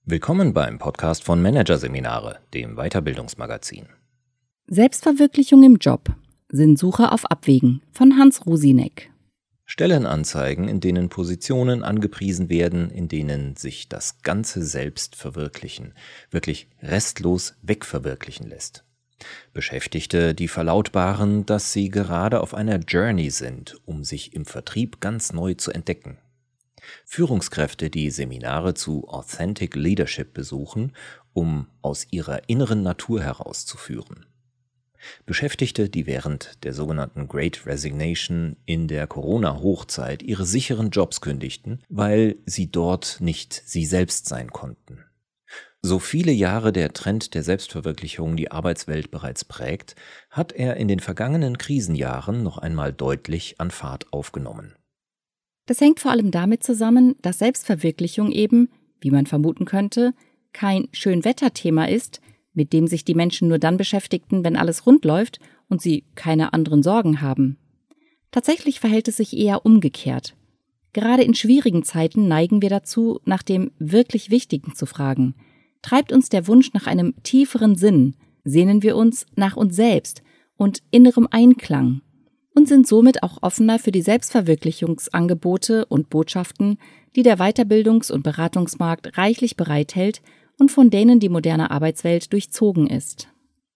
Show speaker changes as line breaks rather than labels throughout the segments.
Willkommen beim Podcast von Managerseminare, dem Weiterbildungsmagazin.
Selbstverwirklichung im Job. Sinnsuche auf Abwägen von Hans Rusinek.
Stellenanzeigen, in denen Positionen angepriesen werden, in denen sich das ganze Selbst verwirklichen, wirklich restlos wegverwirklichen lässt. Beschäftigte, die verlautbaren, dass sie gerade auf einer Journey sind, um sich im Vertrieb ganz neu zu entdecken. Führungskräfte, die Seminare zu Authentic Leadership besuchen, um aus ihrer inneren Natur herauszuführen. Beschäftigte, die während der sogenannten Great Resignation in der Corona-Hochzeit ihre sicheren Jobs kündigten, weil sie dort nicht sie selbst sein konnten. So viele Jahre der Trend der Selbstverwirklichung die Arbeitswelt bereits prägt, hat er in den vergangenen Krisenjahren noch einmal deutlich an Fahrt aufgenommen.
Das hängt vor allem damit zusammen, dass Selbstverwirklichung eben, wie man vermuten könnte, kein Schönwetterthema ist, mit dem sich die Menschen nur dann beschäftigten, wenn alles rund läuft und sie keine anderen Sorgen haben. Tatsächlich verhält es sich eher umgekehrt. Gerade in schwierigen Zeiten neigen wir dazu, nach dem wirklich Wichtigen zu fragen. Treibt uns der Wunsch nach einem tieferen Sinn, sehnen wir uns nach uns selbst und innerem Einklang und sind somit auch offener für die Selbstverwirklichungsangebote und Botschaften, die der Weiterbildungs- und Beratungsmarkt reichlich bereithält und von denen die moderne Arbeitswelt durchzogen ist.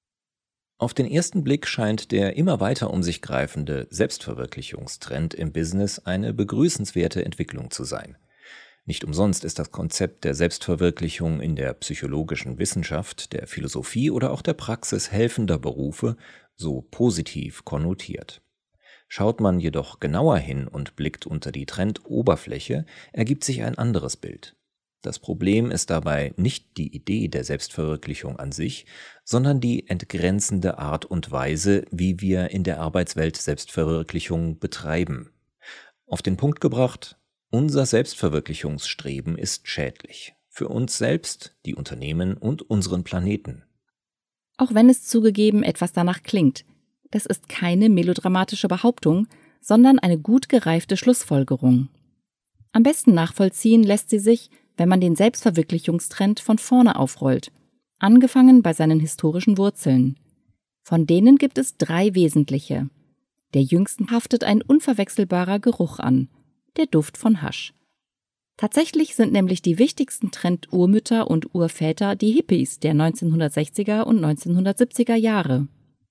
Auf den ersten Blick scheint der immer weiter um sich greifende Selbstverwirklichungstrend im Business eine begrüßenswerte Entwicklung zu sein. Nicht umsonst ist das Konzept der Selbstverwirklichung in der psychologischen Wissenschaft, der Philosophie oder auch der Praxis helfender Berufe so positiv konnotiert. Schaut man jedoch genauer hin und blickt unter die Trendoberfläche, ergibt sich ein anderes Bild. Das Problem ist dabei nicht die Idee der Selbstverwirklichung an sich, sondern die entgrenzende Art und Weise, wie wir in der Arbeitswelt Selbstverwirklichung betreiben. Auf den Punkt gebracht, unser Selbstverwirklichungsstreben ist schädlich. Für uns selbst, die Unternehmen und unseren Planeten.
Auch wenn es zugegeben etwas danach klingt. Das ist keine melodramatische Behauptung, sondern eine gut gereifte Schlussfolgerung. Am besten nachvollziehen lässt sie sich, wenn man den Selbstverwirklichungstrend von vorne aufrollt, angefangen bei seinen historischen Wurzeln. Von denen gibt es 3 wesentliche. Der jüngsten haftet ein unverwechselbarer Geruch an, der Duft von Hasch. Tatsächlich sind nämlich die wichtigsten Trend-Urmütter und Urväter die Hippies der 1960er und 1970er Jahre.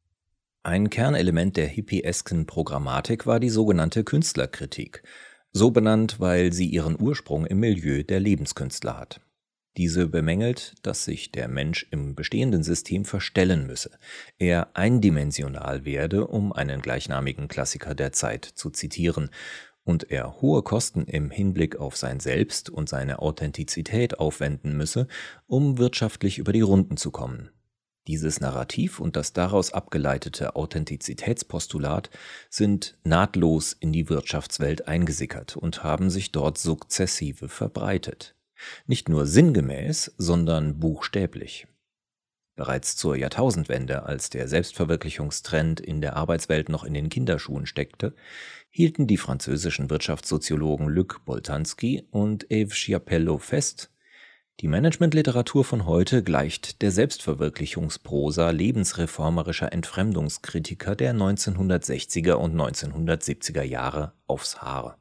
Ein Kernelement der hippiesken Programmatik war die sogenannte Künstlerkritik, so benannt, weil sie ihren Ursprung im Milieu der Lebenskünstler hat. Diese bemängelt, dass sich der Mensch im bestehenden System verstellen müsse, er eindimensional werde, um einen gleichnamigen Klassiker der Zeit zu zitieren, und er hohe Kosten im Hinblick auf sein Selbst und seine Authentizität aufwenden müsse, um wirtschaftlich über die Runden zu kommen. Dieses Narrativ und das daraus abgeleitete Authentizitätspostulat sind nahtlos in die Wirtschaftswelt eingesickert und haben sich dort sukzessive verbreitet. Nicht nur sinngemäß, sondern buchstäblich. Bereits zur Jahrtausendwende, als der Selbstverwirklichungstrend in der Arbeitswelt noch in den Kinderschuhen steckte, hielten die französischen Wirtschaftssoziologen Luc Boltanski und Yves Chiapello fest: Die Managementliteratur von heute gleicht der Selbstverwirklichungsprosa lebensreformerischer Entfremdungskritiker der 1960er und 1970er Jahre aufs Haar.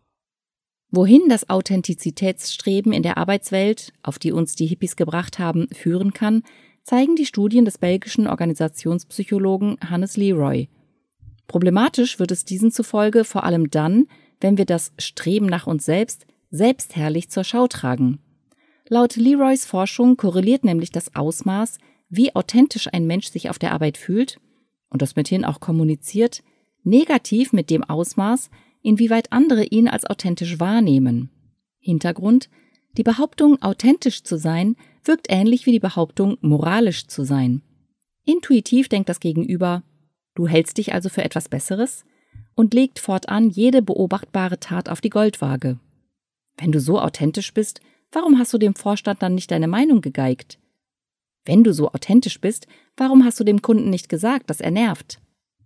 Wohin das Authentizitätsstreben in der Arbeitswelt, auf die uns die Hippies gebracht haben, führen kann, zeigen die Studien des belgischen Organisationspsychologen Hannes Leroy. Problematisch wird es diesen zufolge vor allem dann, wenn wir das Streben nach uns selbst selbstherrlich zur Schau tragen. Laut Leroys Forschung korreliert nämlich das Ausmaß, wie authentisch ein Mensch sich auf der Arbeit fühlt und das mithin auch kommuniziert, negativ mit dem Ausmaß, inwieweit andere ihn als authentisch wahrnehmen. Hintergrund: Die Behauptung, authentisch zu sein, wirkt ähnlich wie die Behauptung, moralisch zu sein. Intuitiv denkt das Gegenüber: Du hältst dich also für etwas Besseres? Und legt fortan jede beobachtbare Tat auf die Goldwaage. Wenn du so authentisch bist, warum hast du dem Vorstand dann nicht deine Meinung gegeigt? Wenn du so authentisch bist, warum hast du dem Kunden nicht gesagt, dass er nervt?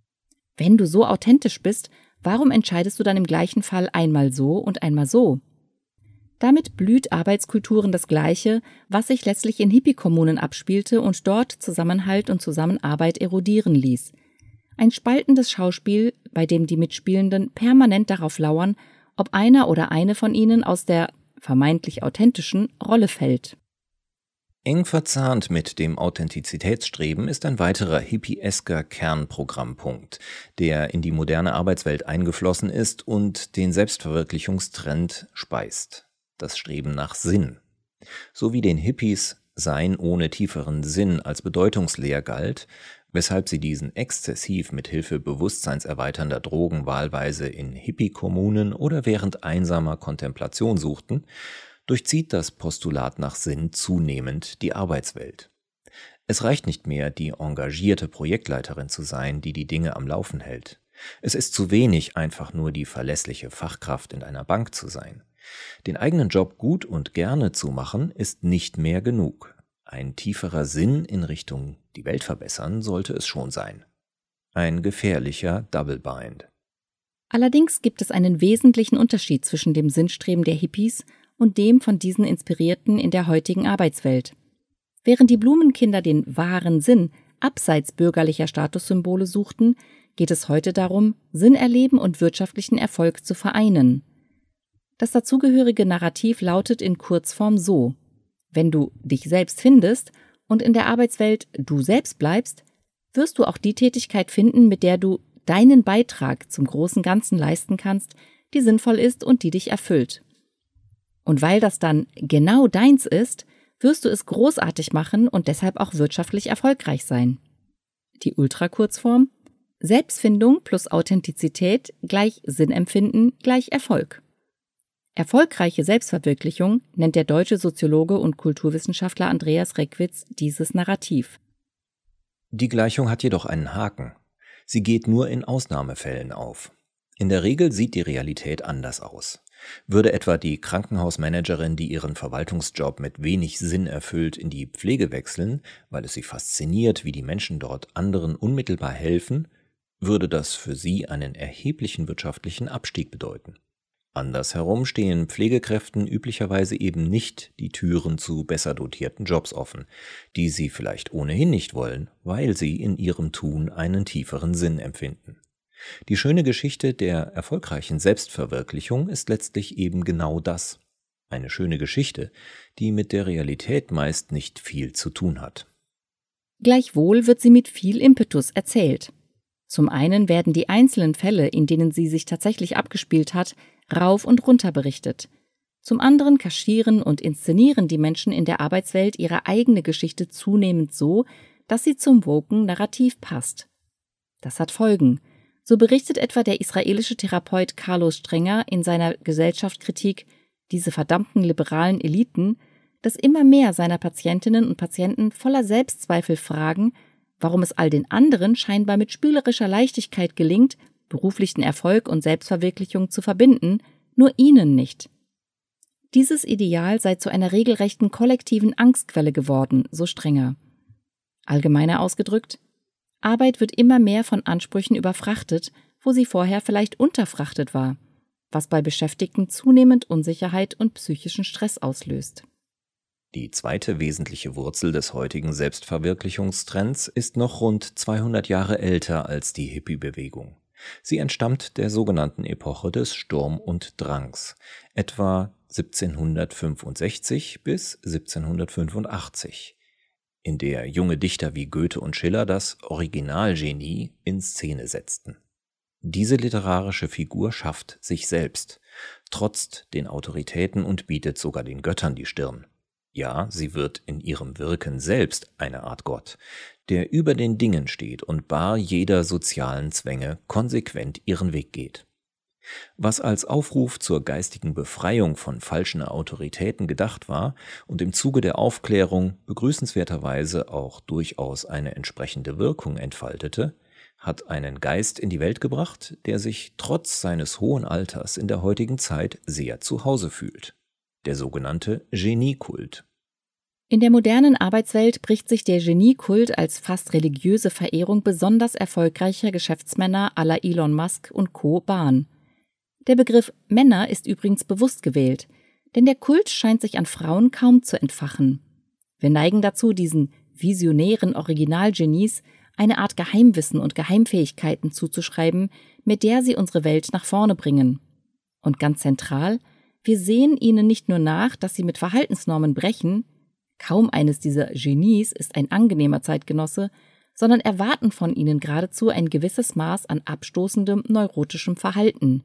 Wenn du so authentisch bist, warum entscheidest du dann im gleichen Fall einmal so und einmal so? Damit blüht Arbeitskulturen das Gleiche, was sich letztlich in Hippie-Kommunen abspielte und dort Zusammenhalt und Zusammenarbeit erodieren ließ. Ein spaltendes Schauspiel, bei dem die Mitspielenden permanent darauf lauern, ob einer oder eine von ihnen aus der vermeintlich authentischen Rolle fällt.
Eng verzahnt mit dem Authentizitätsstreben ist ein weiterer hippiesker Kernprogrammpunkt, der in die moderne Arbeitswelt eingeflossen ist und den Selbstverwirklichungstrend speist: das Streben nach Sinn. So wie den Hippies Sein ohne tieferen Sinn als bedeutungsleer galt, weshalb sie diesen exzessiv mit Hilfe bewusstseinserweiternder Drogen wahlweise in Hippie-Kommunen oder während einsamer Kontemplation suchten, durchzieht das Postulat nach Sinn zunehmend die Arbeitswelt. Es reicht nicht mehr, die engagierte Projektleiterin zu sein, die die Dinge am Laufen hält. Es ist zu wenig, einfach nur die verlässliche Fachkraft in einer Bank zu sein. Den eigenen Job gut und gerne zu machen, ist nicht mehr genug. Ein tieferer Sinn in Richtung die Welt verbessern sollte es schon sein. Ein gefährlicher Double Bind.
Allerdings gibt es einen wesentlichen Unterschied zwischen dem Sinnstreben der Hippies und dem von diesen Inspirierten in der heutigen Arbeitswelt. Während die Blumenkinder den wahren Sinn abseits bürgerlicher Statussymbole suchten, geht es heute darum, Sinn erleben und wirtschaftlichen Erfolg zu vereinen. Das dazugehörige Narrativ lautet in Kurzform so: Wenn du dich selbst findest und in der Arbeitswelt du selbst bleibst, wirst du auch die Tätigkeit finden, mit der du deinen Beitrag zum großen Ganzen leisten kannst, die sinnvoll ist und die dich erfüllt. Und weil das dann genau deins ist, wirst du es großartig machen und deshalb auch wirtschaftlich erfolgreich sein. Die Ultrakurzform: Selbstfindung plus Authentizität gleich Sinnempfinden gleich Erfolg. Erfolgreiche Selbstverwirklichung nennt der deutsche Soziologe und Kulturwissenschaftler Andreas Reckwitz dieses Narrativ.
Die Gleichung hat jedoch einen Haken. Sie geht nur in Ausnahmefällen auf. In der Regel sieht die Realität anders aus. Würde etwa die Krankenhausmanagerin, die ihren Verwaltungsjob mit wenig Sinn erfüllt, in die Pflege wechseln, weil es sie fasziniert, wie die Menschen dort anderen unmittelbar helfen, würde das für sie einen erheblichen wirtschaftlichen Abstieg bedeuten. Andersherum stehen Pflegekräften üblicherweise eben nicht die Türen zu besser dotierten Jobs offen, die sie vielleicht ohnehin nicht wollen, weil sie in ihrem Tun einen tieferen Sinn empfinden. Die schöne Geschichte der erfolgreichen Selbstverwirklichung ist letztlich eben genau das: eine schöne Geschichte, die mit der Realität meist nicht viel zu tun hat.
Gleichwohl wird sie mit viel Impetus erzählt. Zum einen werden die einzelnen Fälle, in denen sie sich tatsächlich abgespielt hat, rauf und runter berichtet. Zum anderen kaschieren und inszenieren die Menschen in der Arbeitswelt ihre eigene Geschichte zunehmend so, dass sie zum woken Narrativ passt. Das hat Folgen. So berichtet etwa der israelische Therapeut Carlos Strenger in seiner Gesellschaftskritik »Diese verdammten liberalen Eliten«, dass immer mehr seiner Patientinnen und Patienten voller Selbstzweifel fragen, warum es all den anderen scheinbar mit spielerischer Leichtigkeit gelingt, beruflichen Erfolg und Selbstverwirklichung zu verbinden, nur ihnen nicht. Dieses Ideal sei zu einer regelrechten kollektiven Angstquelle geworden, so Strenger. Allgemeiner ausgedrückt: Arbeit wird immer mehr von Ansprüchen überfrachtet, wo sie vorher vielleicht unterfrachtet war, was bei Beschäftigten zunehmend Unsicherheit und psychischen Stress auslöst.
Die zweite wesentliche Wurzel des heutigen Selbstverwirklichungstrends ist noch rund 200 Jahre älter als die Hippie-Bewegung. Sie entstammt der sogenannten Epoche des Sturm und Drangs, etwa 1765 bis 1785, in der junge Dichter wie Goethe und Schiller das Originalgenie in Szene setzten. Diese literarische Figur schafft sich selbst, trotzt den Autoritäten und bietet sogar den Göttern die Stirn. Ja, sie wird in ihrem Wirken selbst eine Art Gott, der über den Dingen steht und bar jeder sozialen Zwänge konsequent ihren Weg geht. Was als Aufruf zur geistigen Befreiung von falschen Autoritäten gedacht war und im Zuge der Aufklärung begrüßenswerterweise auch durchaus eine entsprechende Wirkung entfaltete, hat einen Geist in die Welt gebracht, der sich trotz seines hohen Alters in der heutigen Zeit sehr zu Hause fühlt: der sogenannte Geniekult.
In der modernen Arbeitswelt bricht sich der Geniekult als fast religiöse Verehrung besonders erfolgreicher Geschäftsmänner à la Elon Musk und Co. Bahn. Der Begriff Männer ist übrigens bewusst gewählt, Denn der Kult scheint sich an Frauen kaum zu entfachen. Wir neigen dazu, diesen visionären Originalgenies eine Art Geheimwissen und Geheimfähigkeiten zuzuschreiben, mit der sie unsere Welt nach vorne bringen. Und ganz zentral, wir sehen ihnen nicht nur nach, dass sie mit Verhaltensnormen brechen, kaum eines dieser Genies ist ein angenehmer Zeitgenosse, sondern erwarten von ihnen geradezu ein gewisses Maß an abstoßendem neurotischem Verhalten.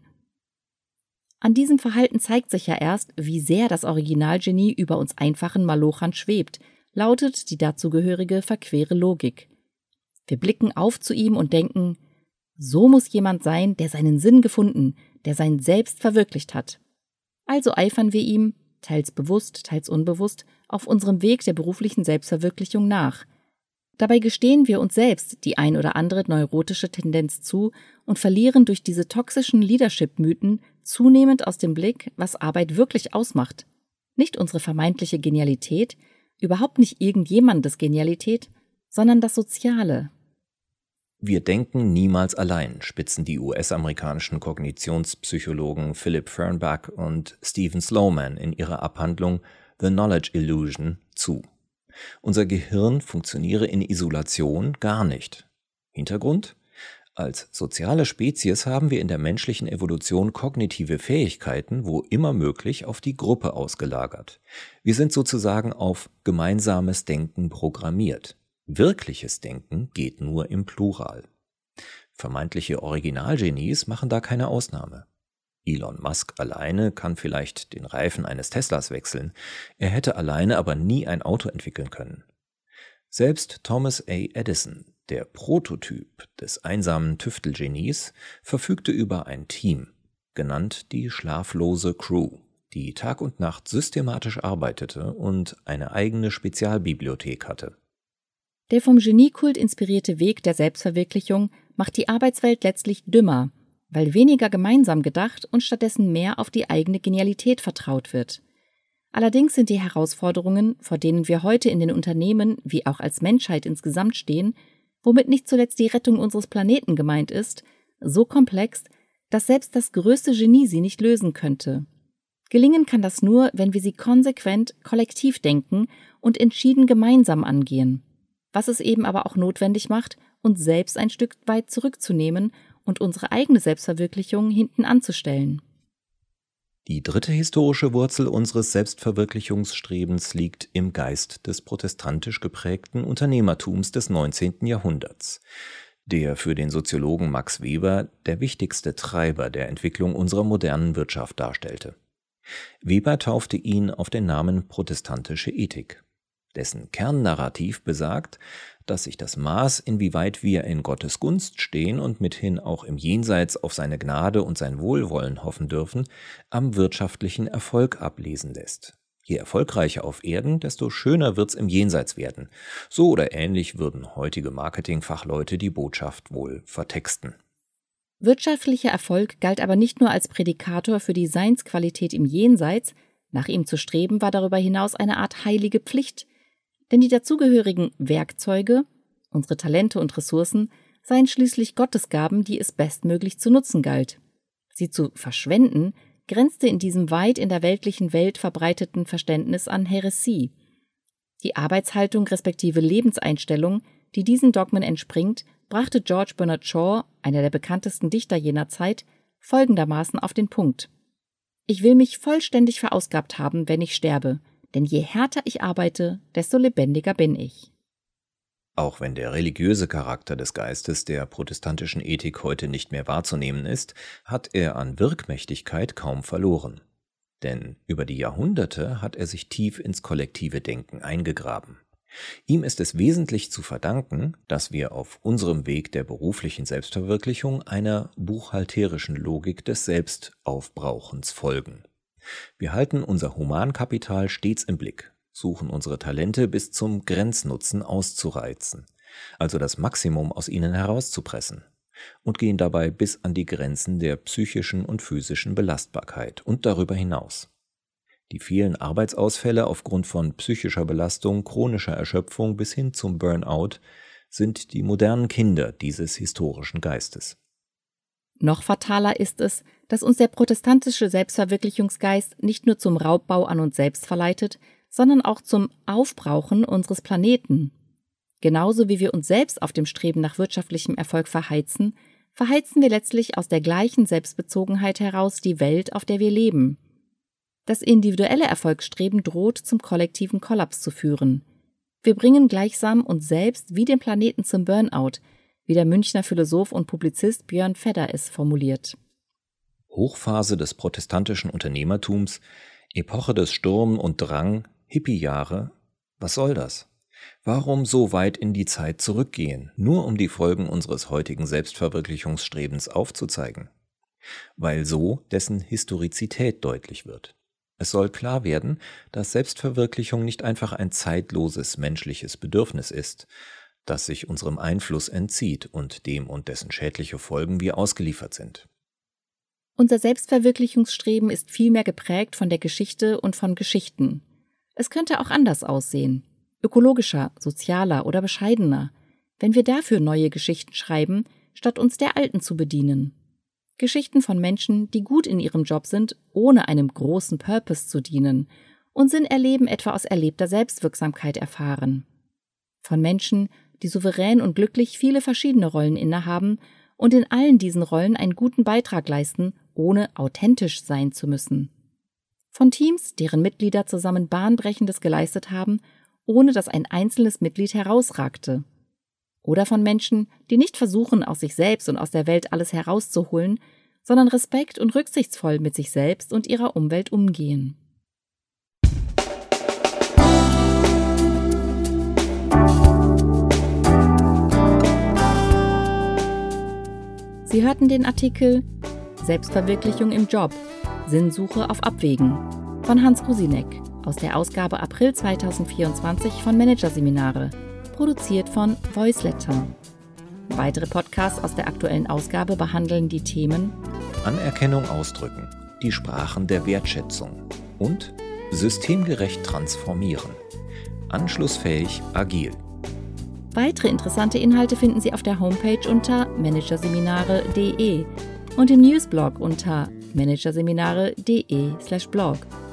An diesem Verhalten zeigt sich ja erst, wie sehr das Originalgenie über uns einfachen Malochern schwebt, lautet die dazugehörige verquere Logik. Wir blicken auf zu ihm und denken, so muss jemand sein, der seinen Sinn gefunden, der sein Selbst verwirklicht hat. Also eifern wir ihm, teils bewusst, teils unbewusst, auf unserem Weg der beruflichen Selbstverwirklichung nach. Dabei gestehen wir uns selbst die ein oder andere neurotische Tendenz zu und verlieren durch diese toxischen Leadership-Mythen zunehmend aus dem Blick, was Arbeit wirklich ausmacht. Nicht unsere vermeintliche Genialität, überhaupt nicht irgendjemandes Genialität, sondern das Soziale.
Wir denken niemals allein, spitzen die US-amerikanischen Kognitionspsychologen Philip Fernbach und Stephen Slowman in ihrer Abhandlung The Knowledge Illusion zu. Unser Gehirn funktioniere in Isolation gar nicht. Hintergrund? Als soziale Spezies haben wir in der menschlichen Evolution kognitive Fähigkeiten, wo immer möglich, auf die Gruppe ausgelagert. Wir sind sozusagen auf gemeinsames Denken programmiert. Wirkliches Denken geht nur im Plural. Vermeintliche Originalgenies machen da keine Ausnahme. Elon Musk alleine kann vielleicht den Reifen eines Teslas wechseln, er hätte alleine aber nie ein Auto entwickeln können. Selbst Thomas A. Edison, der Prototyp des einsamen Tüftelgenies, verfügte über ein Team, genannt die schlaflose Crew, die Tag und Nacht systematisch arbeitete und eine eigene Spezialbibliothek hatte.
Der vom Geniekult inspirierte Weg der Selbstverwirklichung macht die Arbeitswelt letztlich dümmer, weil weniger gemeinsam gedacht und stattdessen mehr auf die eigene Genialität vertraut wird. Allerdings sind die Herausforderungen, vor denen wir heute in den Unternehmen wie auch als Menschheit insgesamt stehen, womit nicht zuletzt die Rettung unseres Planeten gemeint ist, so komplex, dass selbst das größte Genie sie nicht lösen könnte. Gelingen kann das nur, wenn wir sie konsequent kollektiv denken und entschieden gemeinsam angehen. Was es eben aber auch notwendig macht, uns selbst ein Stück weit zurückzunehmen und unsere eigene Selbstverwirklichung hinten anzustellen.
Die dritte historische Wurzel unseres Selbstverwirklichungsstrebens liegt im Geist des protestantisch geprägten Unternehmertums des 19. Jahrhunderts, der für den Soziologen Max Weber der wichtigste Treiber der Entwicklung unserer modernen Wirtschaft darstellte. Weber taufte ihn auf den Namen protestantische Ethik. Dessen Kernnarrativ besagt, dass sich das Maß, inwieweit wir in Gottes Gunst stehen und mithin auch im Jenseits auf seine Gnade und sein Wohlwollen hoffen dürfen, am wirtschaftlichen Erfolg ablesen lässt. Je erfolgreicher auf Erden, desto schöner wird's im Jenseits werden. So oder ähnlich würden heutige Marketingfachleute die Botschaft wohl vertexten.
Wirtschaftlicher Erfolg galt aber nicht nur als Prädikator für die Seinsqualität im Jenseits, nach ihm zu streben war darüber hinaus eine Art heilige Pflicht, denn die dazugehörigen Werkzeuge, unsere Talente und Ressourcen, seien schließlich Gottesgaben, die es bestmöglich zu nutzen galt. Sie zu verschwenden, grenzte in diesem weit in der weltlichen Welt verbreiteten Verständnis an Häresie. Die Arbeitshaltung respektive Lebenseinstellung, die diesen Dogmen entspringt, brachte George Bernard Shaw, einer der bekanntesten Dichter jener Zeit, folgendermaßen auf den Punkt: Ich will mich vollständig verausgabt haben, wenn ich sterbe, denn je härter ich arbeite, desto lebendiger bin ich.
Auch wenn der religiöse Charakter des Geistes der protestantischen Ethik heute nicht mehr wahrzunehmen ist, hat er an Wirkmächtigkeit kaum verloren. Denn über die Jahrhunderte hat er sich tief ins kollektive Denken eingegraben. Ihm ist es wesentlich zu verdanken, dass wir auf unserem Weg der beruflichen Selbstverwirklichung einer buchhalterischen Logik des Selbstaufbrauchens folgen. Wir halten unser Humankapital stets im Blick, suchen unsere Talente bis zum Grenznutzen auszureizen, also das Maximum aus ihnen herauszupressen, und gehen dabei bis an die Grenzen der psychischen und physischen Belastbarkeit und darüber hinaus. Die vielen Arbeitsausfälle aufgrund von psychischer Belastung, chronischer Erschöpfung bis hin zum Burnout sind die modernen Kinder dieses historischen Geistes.
Noch fataler ist es, dass uns der protestantische Selbstverwirklichungsgeist nicht nur zum Raubbau an uns selbst verleitet, sondern auch zum Aufbrauchen unseres Planeten. Genauso wie wir uns selbst auf dem Streben nach wirtschaftlichem Erfolg verheizen, verheizen wir letztlich aus der gleichen Selbstbezogenheit heraus die Welt, auf der wir leben. Das individuelle Erfolgsstreben droht zum kollektiven Kollaps zu führen. Wir bringen gleichsam uns selbst wie den Planeten zum Burnout, wie der Münchner Philosoph und Publizist Björn Fedder es formuliert.
Hochphase des protestantischen Unternehmertums, Epoche des Sturm und Drang, Hippie-Jahre, was soll das? Warum so weit in die Zeit zurückgehen, nur um die Folgen unseres heutigen Selbstverwirklichungsstrebens aufzuzeigen? Weil so dessen Historizität deutlich wird. Es soll klar werden, dass Selbstverwirklichung nicht einfach ein zeitloses menschliches Bedürfnis ist, das sich unserem Einfluss entzieht und dem und dessen schädliche Folgen wir ausgeliefert sind.
Unser Selbstverwirklichungsstreben ist vielmehr geprägt von der Geschichte und von Geschichten. Es könnte auch anders aussehen, ökologischer, sozialer oder bescheidener, wenn wir dafür neue Geschichten schreiben, statt uns der alten zu bedienen. Geschichten von Menschen, die gut in ihrem Job sind, ohne einem großen Purpose zu dienen und Sinn erleben etwa aus erlebter Selbstwirksamkeit erfahren. Von Menschen, die souverän und glücklich viele verschiedene Rollen innehaben und in allen diesen Rollen einen guten Beitrag leisten, ohne authentisch sein zu müssen. Von Teams, deren Mitglieder zusammen Bahnbrechendes geleistet haben, ohne dass ein einzelnes Mitglied herausragte. Oder von Menschen, die nicht versuchen, aus sich selbst und aus der Welt alles herauszuholen, sondern respekt- und rücksichtsvoll mit sich selbst und ihrer Umwelt umgehen. Sie hörten den Artikel Selbstverwirklichung im Job – Sinnsuche auf Abwägen von Hans Rusinek aus der Ausgabe April 2024 von Managerseminare, produziert von Voiceletter. Weitere Podcasts aus der aktuellen Ausgabe behandeln die Themen
Anerkennung ausdrücken, die Sprachen der Wertschätzung und systemgerecht transformieren, anschlussfähig agil.
Weitere interessante Inhalte finden Sie auf der Homepage unter managerseminare.de und im Newsblog unter managerseminare.de/blog.